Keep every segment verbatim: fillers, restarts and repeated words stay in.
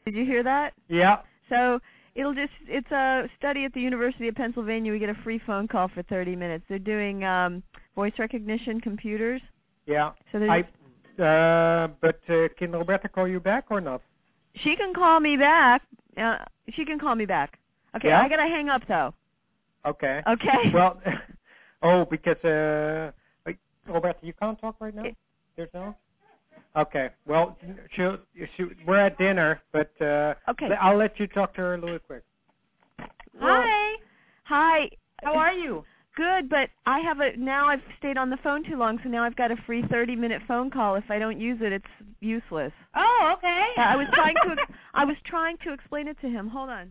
Did you hear that? Yeah. So it'll just, it's a study at the University of Pennsylvania. We get a free phone call for thirty minutes. They're doing um, voice recognition computers. Yeah. So they're I, just, uh, but uh, can Roberta call you back or not? she can call me back. Uh, she can call me back. Okay, yeah? I got to hang up, though. Okay. Okay. Well, oh, because, uh, wait, Roberta, you can't talk right now? It, There's no? Okay. Well, she'll, she, we're at dinner, but uh, okay. I'll let you talk to her a little quick. Well, Hi. Hi. How are you? Good, but I have a, now I've stayed on the phone too long, so now I've got a free thirty minute phone call. If I don't use it, it's useless. Oh, okay. Uh, I was trying to, I was trying to explain it to him. Hold on.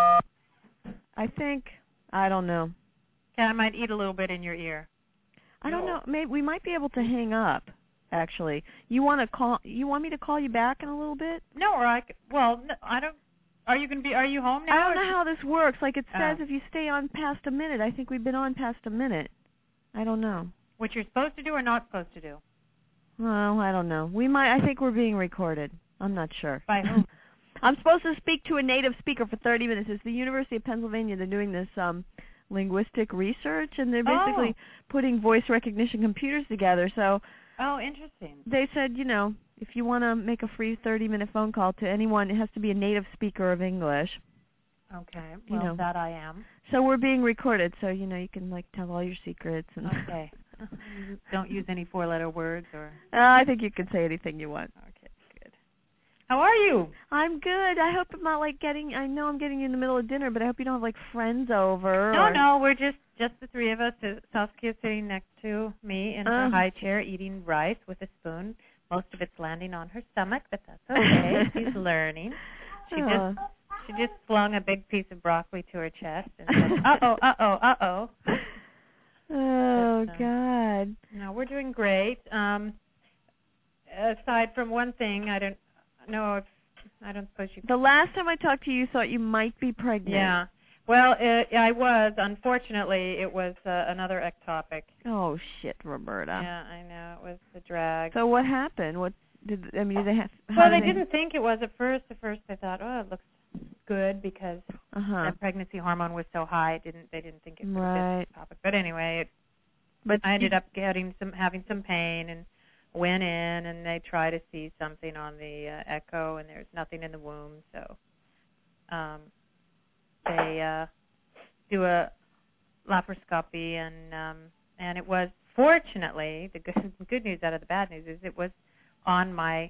I think, I don't know. Okay, I might eat a little bit in your ear. I don't know. Maybe we might be able to hang up. Actually, you want to call? You want me to call you back in a little bit? No, or I c- well, no, I don't. Are you gonna be? Are you home now? I don't know how this works. Like it says, Oh. if you stay on past a minute, I think we've been on past a minute. I don't know. What you're supposed to do or not supposed to do? Well, I don't know. We might. I think we're being recorded. I'm not sure. By whom? I'm supposed to speak to a native speaker for thirty minutes. It's the University of Pennsylvania. They're doing this um, linguistic research, and they're basically Oh. putting voice recognition computers together. So. Oh, interesting. They said, you know, if you want to make a free thirty minute phone call to anyone, it has to be a native speaker of English. Okay. You Well, know. that I am. So we're being recorded, so, you know, you can, like, tell all your secrets. And Okay. Don't use any four-letter words or... uh, I think you can say anything you want. Okay, good. How are you? I'm good. I hope I'm not, like, getting, I know I'm getting you in the middle of dinner, but I hope you don't have, like, friends over. No, or... no, we're just just the three of us. Saskia sitting next to me in her Uh. high chair eating rice with a spoon. Most of it's landing on her stomach, but that's okay. She's learning. She Uh. just she just flung a big piece of broccoli to her chest and said, "Uh-oh, uh-oh, uh-oh." Oh, but, uh, God. No, we're doing great. Um, aside from one thing, I don't know if I don't suppose you. The last time I talked to you, you thought you might be pregnant. Yeah. Well, it, I was. Unfortunately, it was uh, another ectopic. Oh, shit, Roberta. Yeah, I know. It was the drag. So what happened? What did I mean? Did they have? Well, how they did didn't think it was at first. At first, they thought, oh, it looks good because Uh-huh. the pregnancy hormone was so high. It didn't. They didn't think it would Right. be ectopic. But anyway, it, But I ended you, up getting some, having some pain, and went in, and they tried to see something on the uh, echo, and there's nothing in the womb. So um, they uh, do a laparoscopy, and um, and it was fortunately the good the good news out of the bad news is it was on my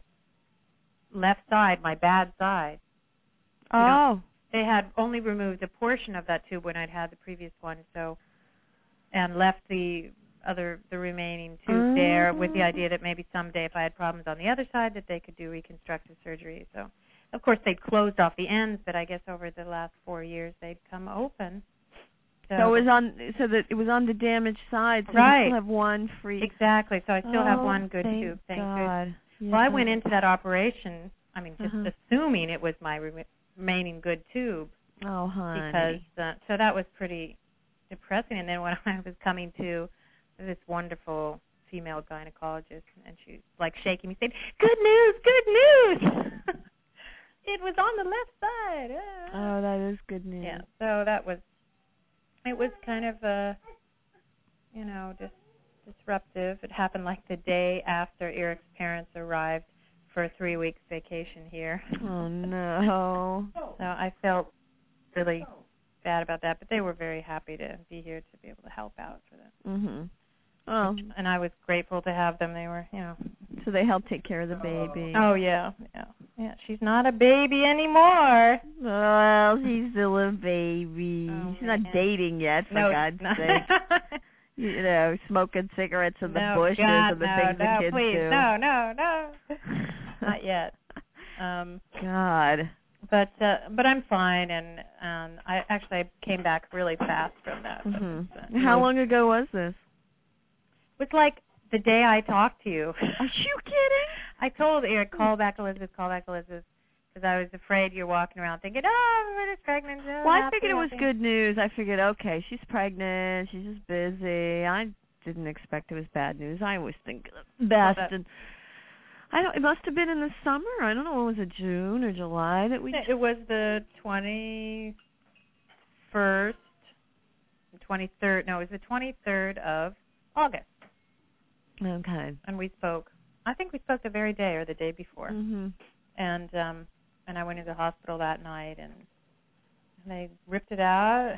left side, my bad side. oh. You know, they had only removed a portion of that tube when I'd had the previous one, so and left the other the remaining tube Oh. there with the idea that maybe someday if I had problems on the other side that they could do reconstructive surgery. So of course they'd closed off the ends, but I guess over the last four years they'd come open. So, So it was on. So that it was on the damaged side. So Right. you still have one free. exactly. So I still have Oh, one good thank tube. Thank God. goodness. Yeah. Well, I went into that operation. I mean, just Uh-huh. assuming it was my re- remaining good tube, Oh, honey. because uh, so that was pretty depressing. And then when I was coming to this wonderful female gynecologist, and she's like shaking me, saying, "Good news, good news! It was on the left side." Ah. Oh, that is good news. Yeah. So that was. It was kind of uh, you know, just disruptive. It happened like the day after Eric's parents arrived for a three weeks vacation here. Oh no. So I felt really bad about that, but they were very happy to be here to be able to help out for them. Mhm. Oh, And I was grateful to have them. They were, you know. so they helped take care of the baby. Oh yeah, yeah, yeah. She's not a baby anymore. Well, she's still a baby. Oh, she's not man. dating yet, for no, God's no. sake. You know, smoking cigarettes in the no, bushes God, and the no, things no, the kids please, do. no, no, no, not yet. Um, God. but uh, but I'm fine, and um, I actually I came back really fast from that. Mhm. It was, uh, How it was, long ago was this? It was like the day I talked to you. Are you kidding? I told Eric, call back Elizabeth, call back Elizabeth, because I was afraid you're walking around thinking, oh, everybody's pregnant. Oh, Well, I happy, figured it was happy. good news. I figured, okay, she's pregnant. She's just busy. I didn't expect it was bad news. I always think the best. Well, that- and I don't. It must have been in the summer. I don't know. When was it? June or July that we? It was the twenty first, twenty third. No, it was the twenty third of August. Okay. And we spoke. I think we spoke the very day or the day before. Mhm. And um, and I went into the hospital that night, and they ripped it out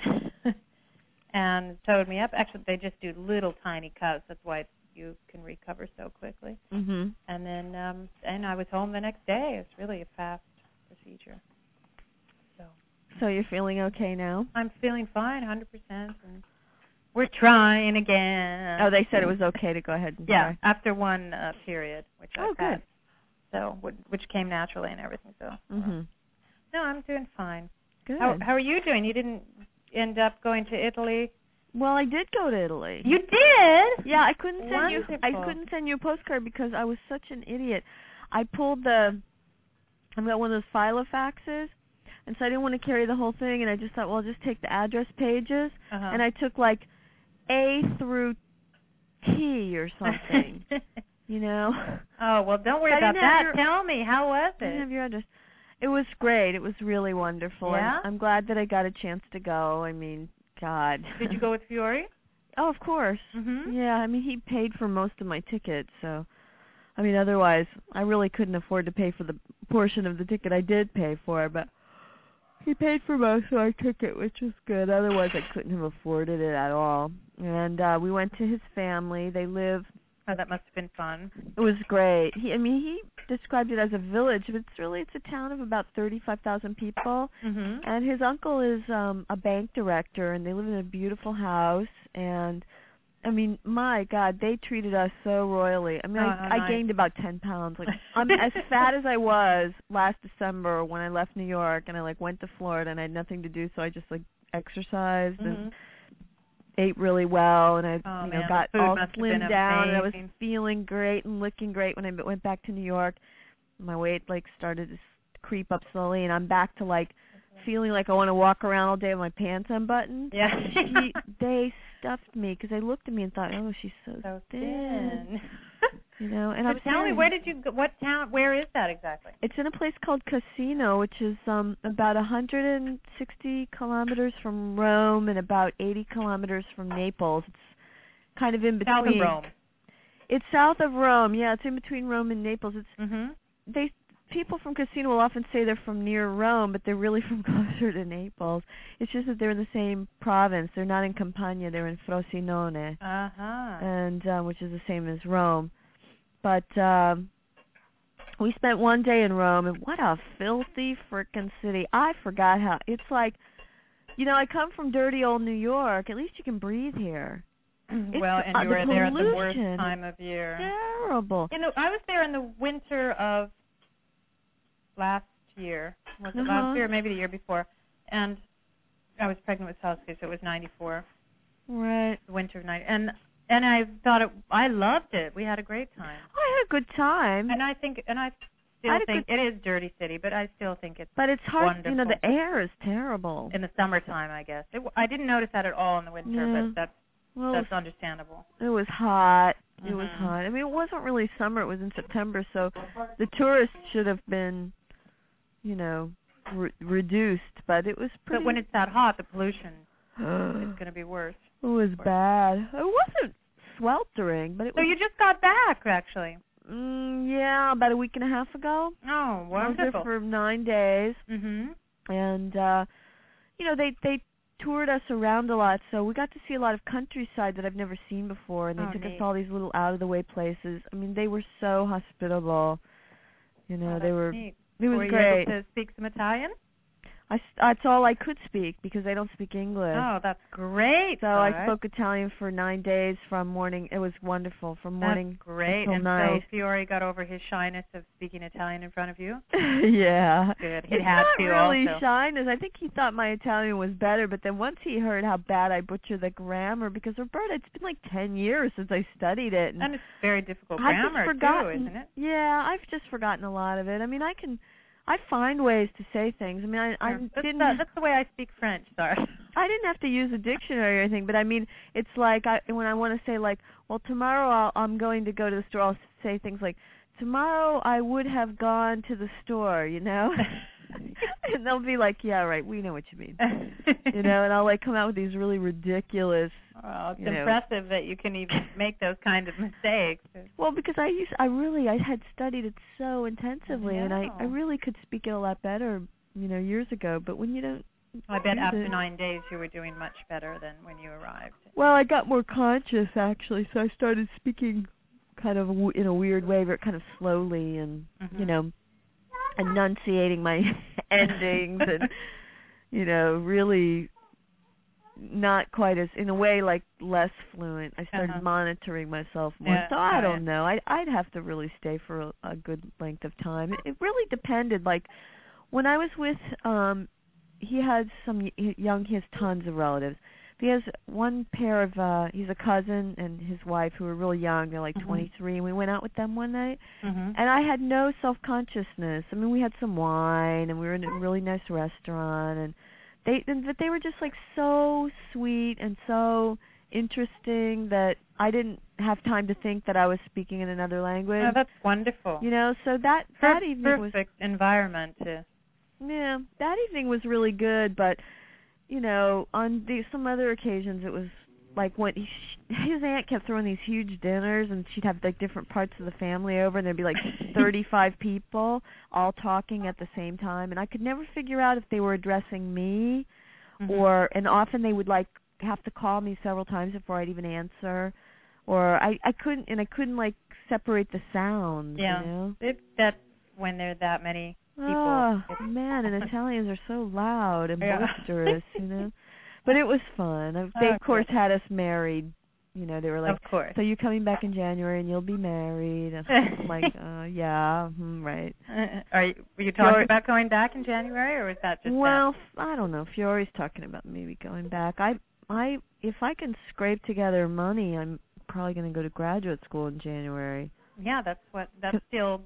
and sewed me up. Actually, they just do little tiny cuts. That's why you can recover so quickly. Mhm. And then um, and I was home the next day. It's really a fast procedure. So. So you're feeling okay now? I'm feeling fine, one hundred percent. And we're trying again. Oh, they said it was okay to go ahead and yeah, try. after one uh, period, which oh, I've good. had. So, which came naturally and everything. So. Mhm. No, I'm doing fine. Good. How How are you doing? You didn't end up going to Italy? Well, I did go to Italy. You did? Yeah, I couldn't send Wonderful. you. I couldn't send you a postcard because I was such an idiot. I pulled the. I've got one of those filofaxes, and so I didn't want to carry the whole thing, and I just thought, well, I'll just take the address pages, Uh-huh. and I took like A through T or something. You know. Oh well, don't worry I about didn't have that. your- Tell me, how was I didn't it? have your address. It was great. It was really wonderful. Yeah? And I'm glad that I got a chance to go. I mean, God. Did you go with Fiore? Oh, of course. Mhm. Yeah, I mean, he paid for most of my ticket, so I mean, otherwise, I really couldn't afford to pay for the portion of the ticket I did pay for, but he paid for most of my ticket, which was good. Otherwise, I couldn't have afforded it at all. And uh we went to his family. They live. Oh, that must have been fun. It was great. He, I mean, he described it as a village, but it's really it's a town of about thirty-five thousand people. Mhm. And his uncle is um a bank director, and they live in a beautiful house. And I mean, my God, they treated us so royally. I mean, Oh, I, how I nice. gained about ten pounds. Like I'm as fat as I was last December when I left New York, and I like went to Florida, and I had nothing to do, so I just like exercised and Mhm. ate really well, and I Oh, you know man, got the food all must have slimmed been down, and I was amazing. feeling great and looking great when I went back to New York. My weight like started to s- creep up slowly, and I'm back to like feeling like I want to walk around all day with my pants unbuttoned. Yeah. he, they stuffed me because they looked at me and thought, oh, she's so, So thin. thin. You know, and so I was tell me, carrying- where did you go? What town? Where is that exactly? It's in a place called Cassino, which is um about one hundred sixty kilometers from Rome and about eighty kilometers from Naples. It's kind of in between. South of Rome. It's south of Rome. Yeah, it's in between Rome and Naples. It's Mhm. they people from Cassino will often say they're from near Rome, but they're really from closer to Naples. It's just that they're in the same province. They're not in Campania. They're in Frosinone, Uh huh. and um, which is the same as Rome. But um, we spent one day in Rome, and what a filthy frickin' city. I forgot how it's like. You know, I come from dirty old New York. At least you can breathe here. It's, Well, and uh, you the were there at the worst pollution time of year. Terrible. You know, I was there in the winter of last year. Was it Uh-huh. last year or maybe the year before? And I was pregnant with Sasuke, so it was ninety-four. Right. The winter of ninety. And and I thought it. I loved it. We had a great time. I had a good time. And I think, and I I still had a think good- it is dirty city, but I still think it's But it's hard. You know, the wonderful. air is terrible. in the summertime. I guess it, I didn't notice that at all in the winter, Yeah. but that's Well, that's understandable. it was hot. It was Mhm. hot. I mean, it wasn't really summer. It was in September, so the tourists should have been, you know, re- reduced. But it was pretty. But when it's that hot, the pollution is it going to be worse. was bad. It wasn't sweltering, but it So was. you just got back, actually. Mm, yeah, about a week and a half ago. Oh, I was there wonderful. for nine days, Mhm. and uh, you know, they they toured us around a lot, so we got to see a lot of countryside that I've never seen before, and they Oh, took us neat. to all these little out of the way places. I mean, they were so hospitable. You know, Oh, they that's were. neat. It was Were you great. able to speak some Italian? I s- that's all I could speak because they don't speak English. Oh, that's great. So I Sarah. spoke Italian for nine days from morning. It was wonderful from morning That's great. until And night. so Fiore got over his shyness of speaking Italian in front of you? Yeah. Good. He It's had not to really also. shyness. I think he thought my Italian was better, but then once he heard how bad I butcher the grammar, because Roberta, it's been like ten years since I studied it, and, And it's very difficult I've grammar, just forgotten. too, isn't it? Yeah, I've just forgotten a lot of it. I mean, I can, I find ways to say things. I mean, I, I Yeah. that's, didn't. the, that's the way I speak French, sorry. I didn't have to use a dictionary or anything, but I mean, it's like I when I want to say like, well, tomorrow I'll, I'm going to go to the store. I'll say things like, tomorrow I would have gone to the store, you know? And they'll be like, yeah, right, we know what you mean. You know, and I'll like come out with these really ridiculous. Well, it's you know, impressive that you can even make those kind of mistakes. Well, because I used, I really, I had studied it so intensively, I and I, know. I really could speak it a lot better, you know, years ago. But when you don't, I bet use after it- nine days you were doing much better than when you arrived. Well, I got more conscious actually, so I started speaking kind of w- in a weird way, but kind of slowly, and Mhm. you know, enunciating my endings, and you know, really not quite as, in a way, like less fluent. I started Uh-huh. monitoring myself more. Yeah. So I Oh, don't yeah. know. I I'd have to really stay for a, a good length of time. It, it really depended. Like when I was with, um, he had some y- young. He has tons of relatives. He has one pair of. uh He's a cousin and his wife who were really young. They're like Mhm. twenty-three, and we went out with them one night. Mhm. And I had no self-consciousness. I mean, we had some wine, and we were in a really nice restaurant, and they, and, but they were just like so sweet and so interesting that I didn't have time to think that I was speaking in another language. Oh, that's wonderful. You know, so that Per- that evening was, perfect environment to. yeah, that evening was really good. But you know, on the, some other occasions, it was like when he, his aunt kept throwing these huge dinners, and she'd have like different parts of the family over, and there'd be like thirty-five people all talking at the same time, and I could never figure out if they were addressing me, Mhm. or, and often they would like have to call me several times before I'd even answer, or I I couldn't, and I couldn't like separate the sounds. Yeah. You know? It, that's when there are that many people. Oh It's- man, and Italians are so loud and Yeah. boisterous, you know. But it was fun. Uh, They Oh, of course good. had us married. You know, they were like, Of course. "So you're coming back in January and you'll be married." And I'm like, uh, "Yeah, mm, right." Are you, were you talking Fiore- about going back in January, or was that just Well, f- I don't know. Fiore's talking about maybe going back. I, I, if I can scrape together money, I'm probably going to go to graduate school in January. that? Yeah, that's what. That's still.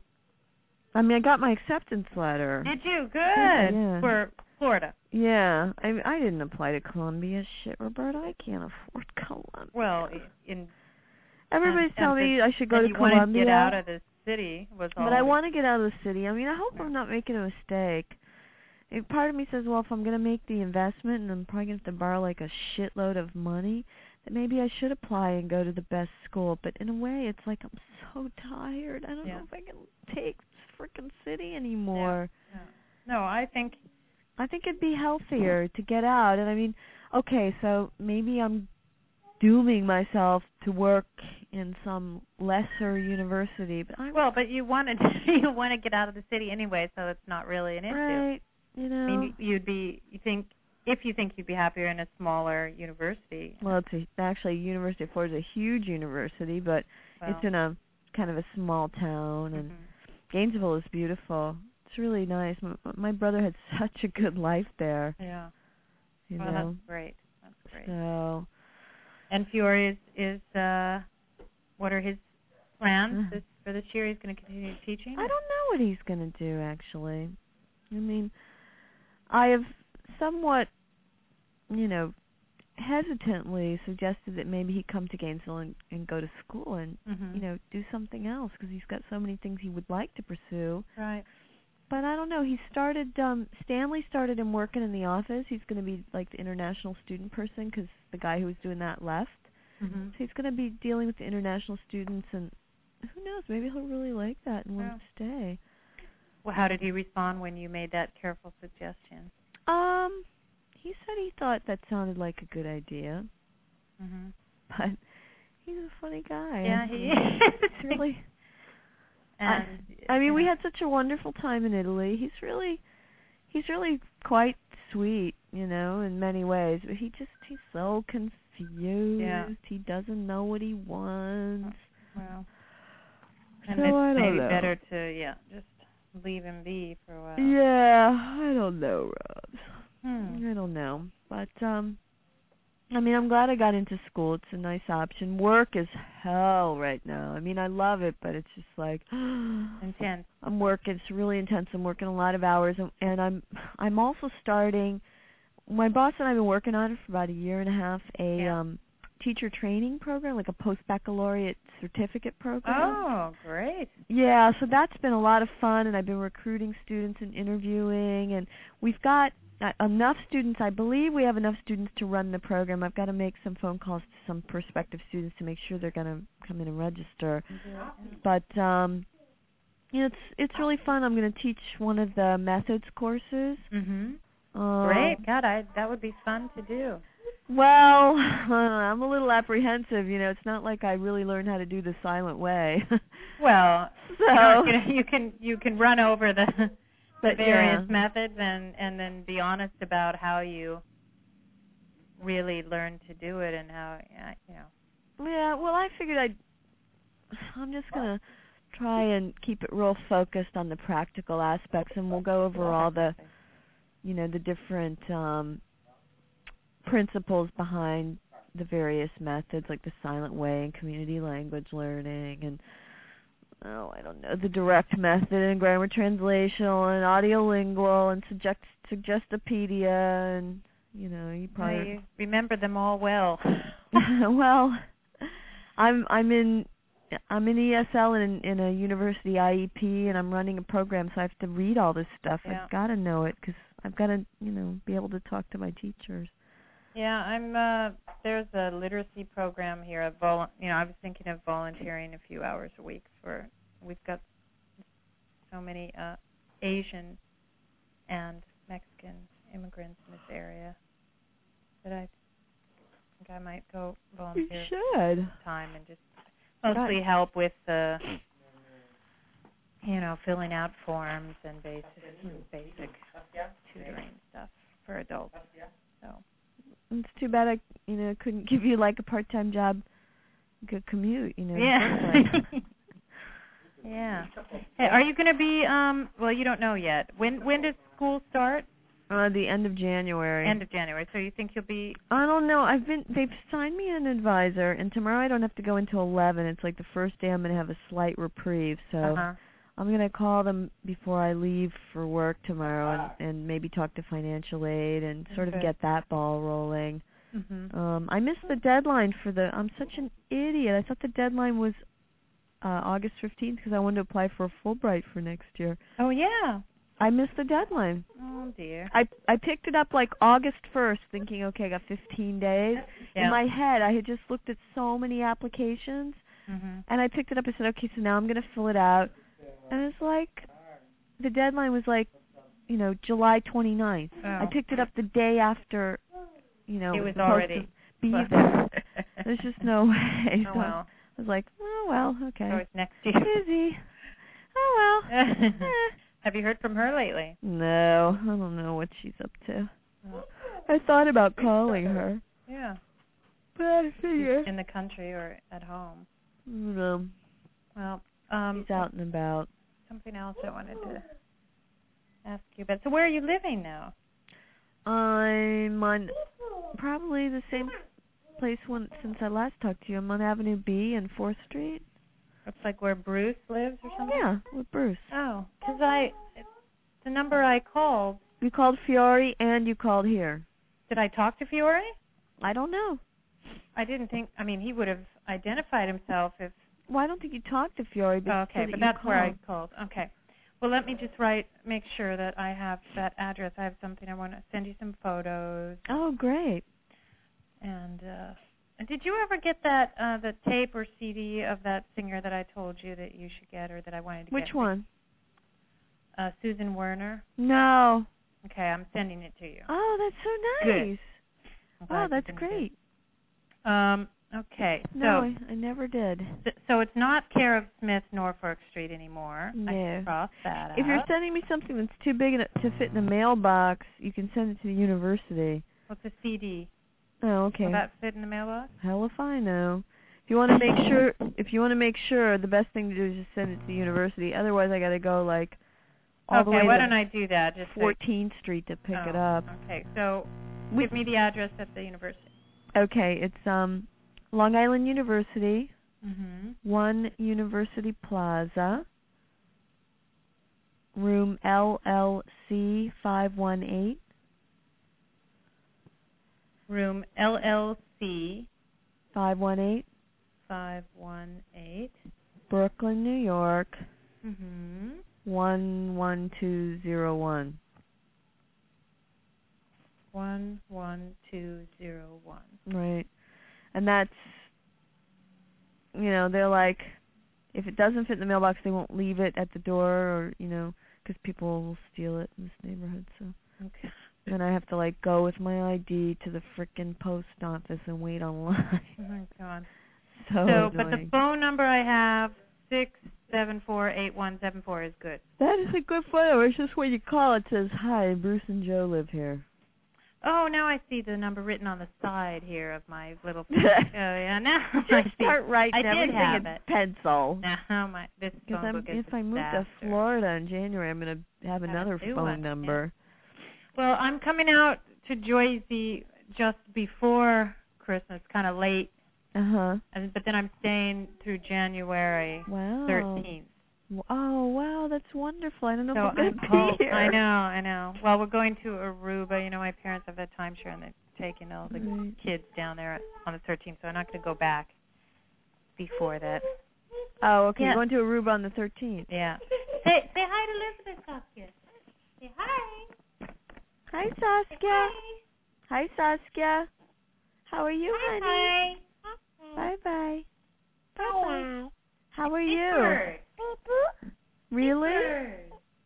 I mean, I got my acceptance letter. Did you? Good. Yeah. For Florida. Yeah, I I didn't apply to Columbia. Shit, Roberta, I can't afford Columbia. Well, in. Everybody's and- telling and me I should go and to you wanted Columbia. to get out of the city was all. But I want to get out of the city. I mean, I hope I'm not making a mistake. And part of me says, well, if I'm going to make the investment and I'm probably going to have to borrow like a shitload of money, that maybe I should apply and go to the best school. But in a way, it's like I'm so tired. I don't Yeah. know if I can take this frickin' city anymore. No. no, I think. I think it'd be healthier to get out. And I mean, okay, so maybe I'm dooming myself to work in some lesser university, but I Well, but you wanted you want to get out of the city anyway, so it's not really an issue. right, you know. I mean, you'd be. You think if you think you'd be happier in a smaller university. Well, it's a, actually University of Florida is a huge university, but Well, it's in a kind of a small town, and mhm. Gainesville is beautiful. It's really nice. My, my brother had such a good life there, Yeah. you Well, know. that's great. That's great. So And Fiore is, is uh, what are his plans this, for this year? He's going to continue teaching? I don't know what he's going to do, actually. I mean, I have somewhat, you know, hesitantly suggested that maybe he come to Gainesville and, and go to school and, Mhm. you know, do something else because he's got so many things he would like to pursue. Right. But I don't know. He started, um, Stanley started him working in the office. He's going to be like the international student person because the guy who was doing that left. Mm-hmm. So he's going to be dealing with the international students, and who knows, maybe he'll really like that and want Yeah. to stay. Well, how did he respond when you made that careful suggestion? Um, he said he thought that sounded like a good idea, Mm-hmm. but he's a funny guy. Yeah, he is. It's really. And, I mean, we yeah. had such a wonderful time in Italy. He's really, he's really quite sweet, you know, in many ways. But he just, he's so confused. Yeah. He doesn't know what he wants. Well, and So it's I don't maybe know. better to, yeah, just leave him be for a while. Yeah, I don't know, Rose. Hmm. I don't know, but um, I mean, I'm glad I got into school. It's a nice option. Work is hell right now. I mean, I love it, but it's just like Intense. I'm working. It's really intense. I'm working a lot of hours, and, and I'm I'm also starting. My boss and I've been working on it for about a year and a half. A Yeah. um, teacher training program, like a post-baccalaureate certificate program. Oh, great. Yeah, so that's been a lot of fun, and I've been recruiting students and interviewing, and we've got uh, enough students. I believe we have enough students to run the program. I've got to make some phone calls to some prospective students to make sure they're going to come in and register. Mm-hmm. But um, you know, it's it's really fun. I'm going to teach one of the methods courses. Mhm. Um, Great. God, I that would be fun to do. Well, I'm a little apprehensive. You know, it's not like I really learned how to do the silent way. Well, so you, know, you, know, you can you can run over the, the but, various yeah. methods and and then be honest about how you really learned to do it and how you know. Yeah. Well, I figured I'd. I'm just gonna try and keep it real focused on the practical aspects, and we'll go over all the, you know, the different um, principles behind the various methods, like the silent way and community language learning, and oh, I don't know, the direct method and grammar translational and audiolingual and suggest Suggestopedia, and you know, you probably Well, you remember them all well. well, I'm I'm in I'm in E S L and in, in a university I E P, and I'm running a program, so I have to read all this stuff. Yeah. I've got to know it because I've got to, you know, be able to talk to my teachers. Yeah, I'm. Uh, there's a literacy program here. At vol- you know, I was thinking of volunteering a few hours a week for. We've got so many uh, Asian and Mexican immigrants in this area that I think I might go volunteer You should. time and just mostly God. help with the, you know, filling out forms and basic basic tutoring stuff for adults. So. It's too bad I, you know, couldn't give you like a part-time job, good commute, you know. Yeah. Yeah. Hey, are you going to be? Um. Well, you don't know yet. When when does school start? Uh, the end of January. End of January. So you think you'll be? I don't know. I've been. They've signed me an advisor, and tomorrow I don't have to go until eleven. It's like the first day I'm going to have a slight reprieve. So Uh-huh. I'm going to call them before I leave for work tomorrow, and, and maybe talk to financial aid and sort Okay. of get that ball rolling. Mhm. Um, I missed the deadline for the. I'm such an idiot. I thought the deadline was uh, August fifteenth because I wanted to apply for a Fulbright for next year. Oh yeah. I missed the deadline. Oh dear. I I picked it up like August first, thinking, okay, I got fifteen days. Yeah. In my head, I had just looked at so many applications, Mhm. and I picked it up and said, okay, so now I'm going to fill it out. And it's like, the deadline was like, you know, July twenty-ninth. Oh. I picked it up the day after, you know, It was supposed already to be there. There's just no way. Oh So well. I was like, oh, well, okay. So it's next year. Busy. Oh, well. Eh. Have you heard from her lately? No, I don't know what she's up to. Oh. I thought about calling her, Yeah. but I figured, In the country or at home? I don't know, Well, um, she's out and about. something else I wanted to ask you about. So where are you living now? I'm on probably the same place one, since I last talked to you. I'm on Avenue B and fourth Street. Looks like where Bruce lives or something? Yeah, with Bruce. Oh, because I, the number I called, You called Fiore and you called here. did I talk to Fiore? I don't know. I didn't think, I mean, he would have identified himself if, Well, I don't think you talked to Fiore, but oh, you okay, said that but you that's where I called. called. Okay. Well, let me just write, make sure that I have that address. I have something, I want to send you some photos. Oh, great. And, uh, and did you ever get that, uh, the tape or C D of that singer that I told you that you should get or that I wanted to Which get? one? Which one? Uh, Susan Werner. No. Okay, I'm sending it to you. Oh, that's so Good. nice. I'm glad Oh, you that's didn't great. get- Um, okay. No, So, I, I never did. th- so it's not care of Smith, Norfolk Street anymore. I No. can cross that If you're out. sending me something that's too big in- to fit in the mailbox, you can send it to the university. What's a C D? Oh, okay. Will that fit in the mailbox? Hell if I know. If you want to make sure, if you want to make sure, the best thing to do is just send it to the university. Otherwise, I got to go like all okay, the way why to don't I do that? Just so- fourteenth Street to pick oh, it up. Okay, so We- give me the address at the university. Okay, it's um, Long Island University, Mm-hmm. One University Plaza, room L L C five one eight. Room L L C five one eight. Five one eight. Brooklyn, New York. Mhm. One one two zero one. One one two zero one. Right, and that's, you know, they're like, if it doesn't fit in the mailbox, they won't leave it at the door, or, you know, because people will steal it in this neighborhood. So. Okay. Then I have to like go with my I D to the frickin' post office and wait online. Oh my God. So, So, annoying. but the phone number I have, six seven four eight one seven four, is good. That is a good phone number. It's just when you call, it says, "Hi, Bruce and Joe live here." Oh, now I see the number written on the side here of my little phone. Oh yeah, now I Just see. start writing I did everything have in it. pencil. Now my this Because phone book is if I move disaster. to Florida in January, I'm going to have Have a another new phone one, number. Well, I'm coming out to Joyzy just before Christmas, kind of late, Uh huh. and, but then I'm staying through January Wow. thirteenth. Oh wow, that's wonderful. I don't know So if I'm going I to hope, be here. I know, I know. Well, we're going to Aruba. You know, my parents have a timeshare, and they're taking all the Right. kids down there on the thirteenth. So I'm not going to go back before that. Oh, okay. Yeah. You're going to Aruba on the thirteenth. Yeah. Say say hi to Elizabeth, Saskia. Say hi. Hi, Say Saskia. hi. Hi, Saskia. How are you, Hi, honey? hi. Bye bye. Bye. How are Big you? Bird. Really? Big Bird.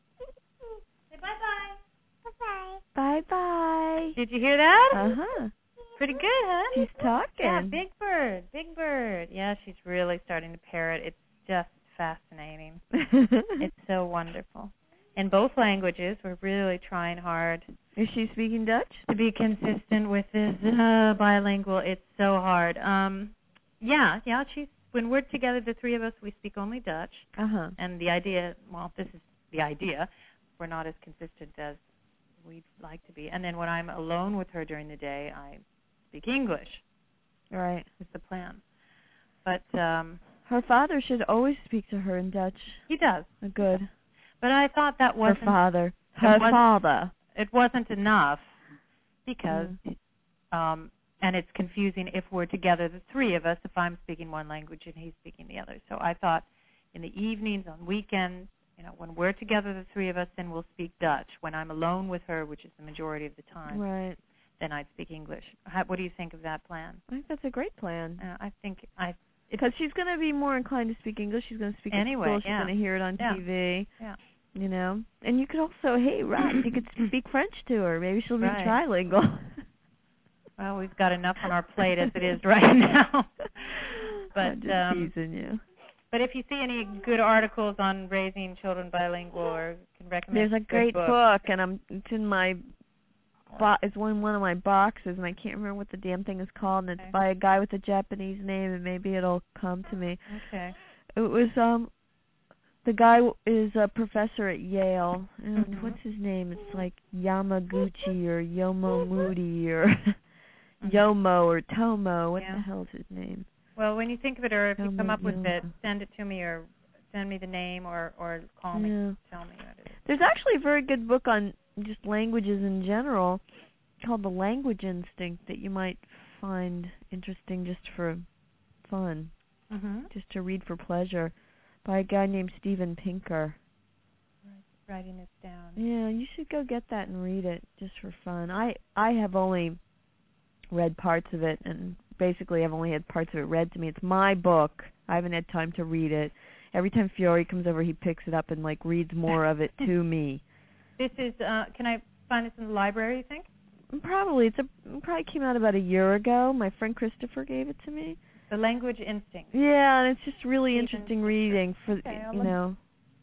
Say bye-bye. Bye-bye. Bye bye. Did you hear that? Uh huh. Pretty good, huh? She's talking. Yeah, Big Bird. Big Bird. Yeah, she's really starting to parrot. It's just fascinating. It's so wonderful. In both languages, we're really trying hard Is she speaking Dutch? to be consistent with this uh, bilingual. It's so hard. Um, yeah, yeah. She's when we're together, the three of us, we speak only Dutch. Uh huh. And the idea, well, this is the idea. We're not as consistent as we'd like to be. And then when I'm alone with her during the day, I speak English. Right. Is the plan. But um, her father should always speak to her in Dutch. He does. Good. But I thought that wasn't her father. Her wasn't, father. It wasn't enough because, mm. um, and it's confusing if we're together, the three of us, if I'm speaking one language and he's speaking the other. So I thought in the evenings, on weekends, you know, when we're together, the three of us, then we'll speak Dutch. When I'm alone with her, which is the majority of the time, right. then I'd speak English. How, what do you think of that plan? I think that's a great plan. Uh, I think I. Because she's going to be more inclined to speak English. She's going to speak anyway, at school. She's yeah. going to hear it on yeah. T V. Yeah. You know, and you could also, hey, Rob, you could speak French to her. Maybe she'll be right. trilingual. Well, we've got enough on our plate as it is right now. But I'm just um, teasing you. But if you see any good articles on raising children bilingual, or can recommend, there's a great book. book, and I'm it's in my bo- it's in one of my boxes, and I can't remember what the damn thing is called, and it's okay. by a guy with a Japanese name, and maybe it'll come to me. Okay. It was um. The guy is a professor at Yale, and mm-hmm. what's his name? It's like Yamaguchi or Yomo Moody or mm-hmm. Yomo or Tomo. What yeah. the hell's his name? Well, when you think of it, or if Tomo you come up with Yomo. it, send it to me, or send me the name, or or call me, yeah. tell me what it is. There's actually a very good book on just languages in general called The Language Instinct that you might find interesting just for fun, mm-hmm. just to read for pleasure, by a guy named Steven Pinker. Right, writing this down. Yeah, you should go get that and read it just for fun. I I have only read parts of it, and basically I've only had parts of it read to me. It's my book. I haven't had time to read it. Every time Fiore comes over, he picks it up and like reads more of it to me. This is. Uh, can I find this in the library? You think? Probably. It's a it probably came out about a year ago. My friend Christopher gave it to me. The Language Instinct. Yeah, and it's just really Steven interesting Pinker. reading for Okay, you know.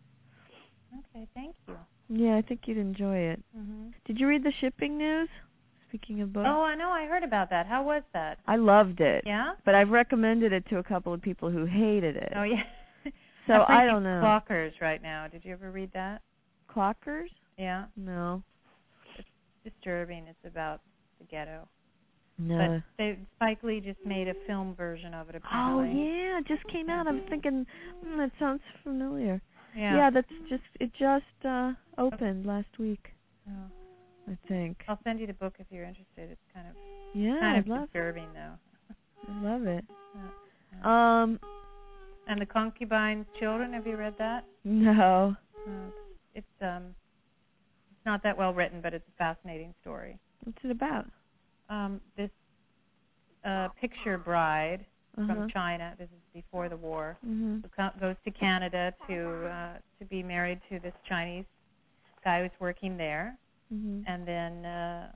Okay, thank you. Yeah, I think you'd enjoy it. Mm-hmm. Did you read the shipping news? Speaking of books. Oh, I know. I heard about that. How was that? I loved it. Yeah? But I've recommended it to a couple of people who hated it. Oh, yeah. So I'm I don't know. Clockers right now. Did you ever read that? Clockers? Yeah. No. It's disturbing. It's about the ghetto. No. But they, Spike Lee just made a film version of it, apparently. Oh, yeah. It just came out. I was thinking, mm, that sounds familiar. Yeah. Yeah, that's just, it just uh opened last week, Oh. I think. I'll send you the book if you're interested. It's kind of Yeah, kind I'd of love disturbing, though. I love it. Yeah, yeah. Um, and The Concubine's Children. Have you read that? no. Uh, it's it's um it's not that well written, but it's a fascinating story. What's it about? Um, this uh, picture bride Uh-huh. from China. This is before the war. Mm-hmm. Who co- goes to Canada to uh, to be married to this Chinese guy who's working there, Mm-hmm. and then uh,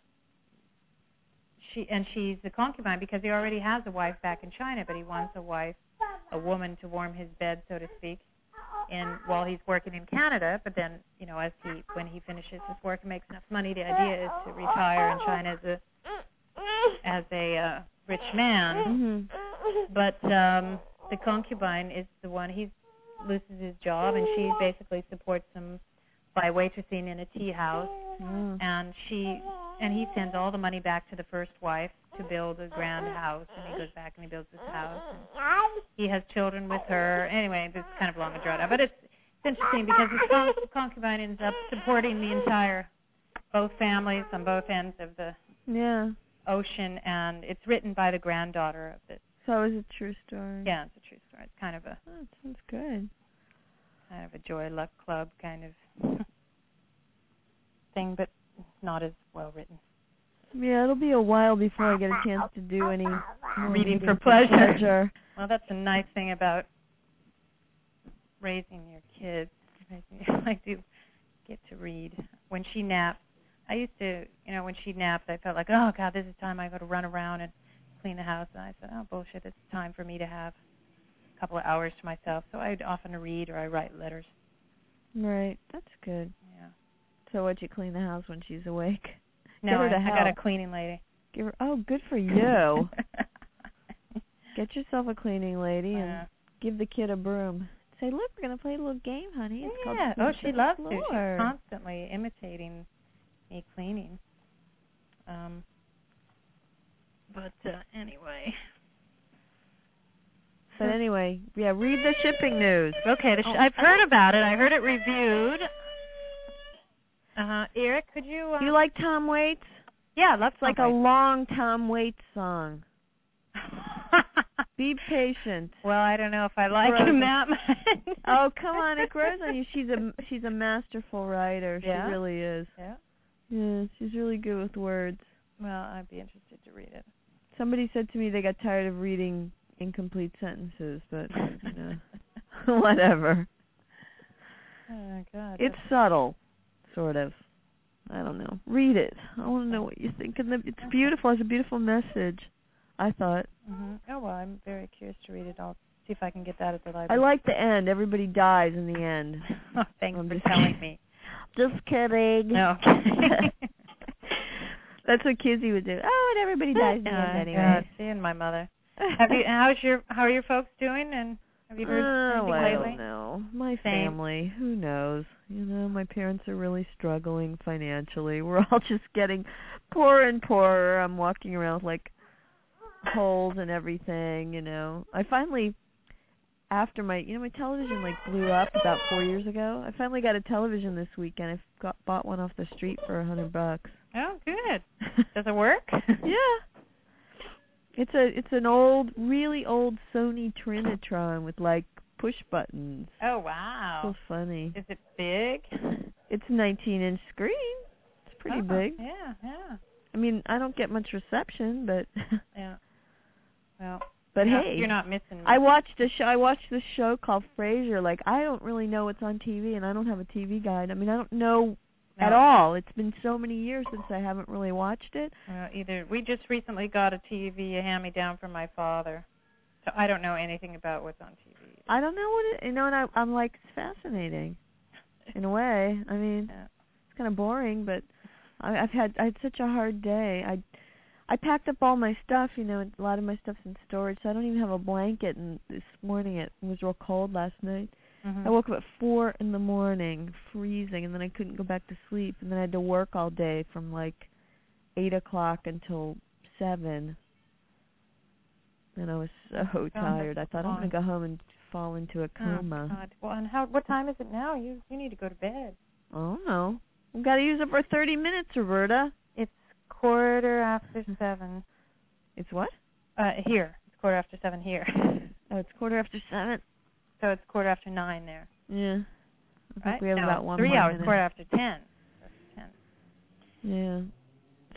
she and she's the concubine because he already has a wife back in China, but he wants a wife, a woman to warm his bed, so to speak, in while he's working in Canada. But then, you know, as he when he finishes his work and makes enough money, the idea is to retire in China as a as a uh, rich man. Mm-hmm. But um, the concubine is the one, he loses his job, and she basically supports him by waitressing in a tea house. Mm. And she and he sends all the money back to the first wife to build a grand house, and he goes back and he builds this house. And he has children with her. Anyway, this is kind of long and drawn out, but it's, it's interesting because the con- concubine ends up supporting the entire, both families on both ends of the Yeah. ocean, and it's written by the granddaughter of the. So it's a true story. Yeah, it's a true story. It's kind of a Oh, that sounds good. kind of a joy luck club kind of thing, but not as well written. Yeah, it'll be a while before I get a chance to do any more Reading for for pleasure. pleasure. Well, that's a nice thing about raising your kids. I do get to read. When she naps, I used to, you know, when she napped, I felt like, oh, God, this is time I got to run around and clean the house. And I said, oh, bullshit, it's time for me to have a couple of hours to myself. So I'd often read or I write letters. Right. That's good. Yeah. So what, you clean the house when she's awake? No, Get her I, to I got a help. cleaning lady. Give her. Oh, good for you. Get yourself a cleaning lady and Yeah. give the kid a broom. Say, look, we're gonna play a little game, honey. It's called Yeah. Sweep Oh, she the loves to. Floor. She's constantly imitating me cleaning. Um. But uh, anyway. But anyway, yeah, read the shipping news. Okay, the sh- Oh, I've heard about it. I heard it reviewed. Uh, Eric, could you? Uh, Do you like Tom Waits? Yeah, I love It's like a long Tom Waits song. Be patient. Well, I don't know if I like Grows him on- that much. Oh, come on, it grows on you. She's a she's a masterful writer. Yeah? She really is. Yeah. Yeah, she's really good with words. Well, I'd be interested to read it. Somebody said to me they got tired of reading incomplete sentences, but you know, whatever. Oh God. It's subtle, sort of. I don't know. Read it. I want to know what you think. And the, it's beautiful. It's a beautiful message, I thought. Mm-hmm. Oh well, I'm very curious to read it. I'll see if I can get that at the I library. like the end. Everybody dies in the end. Oh, thanks I'm for just telling kidding. me. Just kidding. No. Okay. That's what Kizzy would do. Oh, and everybody dies in the end Oh, anyway. God, she and my mother. Have you? How's your? How are your folks doing? And have you heard Oh, anything I lately? don't know. My Same. family, who knows? You know, my parents are really struggling financially. We're all just getting poorer and poorer. I'm walking around with, like, holes and everything, you know. I finally, after my, you know, my television, like, blew up about four years ago. I finally got a television this weekend. I got bought one off the street for a hundred bucks. Oh, good. Does it work? Yeah. It's a it's an old, really old Sony Trinitron with like push buttons. Oh wow. So funny. Is it big? It's a nineteen inch screen. It's pretty Oh, big. Yeah, yeah. I mean, I don't get much reception, but Yeah. Well, but you're hey, not, you're not missing. I watched a show. I watched this show called Frasier. Like, I don't really know what's on T V, and I don't have a T V guide. I mean, I don't know No. at all. It's been so many years since I haven't really watched it. Uh, either we just recently got a T V, a hand-me-down from my father, so I don't know anything about what's on T V. I don't know what it. You know, and I, I'm like, it's fascinating, in a way. I mean, Yeah. it's kind of boring, but I, I've had I had such a hard day. I I packed up all my stuff. You know, a lot of my stuff's in storage, so I don't even have a blanket. And this morning it was real cold last night. Mm-hmm. I woke up at four in the morning, freezing, and then I couldn't go back to sleep, and then I had to work all day from like eight o'clock until seven. And I was so Oh, tired. I that's thought I'm long. gonna go home and fall into a coma. Oh, God. Well, and how? What time is it now? You you need to go to bed. I don't know. We've got to use up our thirty minutes, Roberta. It's quarter after seven. It's what? Uh, here. It's quarter after seven here. Oh, it's quarter after seven. So it's quarter after nine there. Yeah. I think Right? we have no, about one three more hours, minute. quarter after ten. ten. Yeah.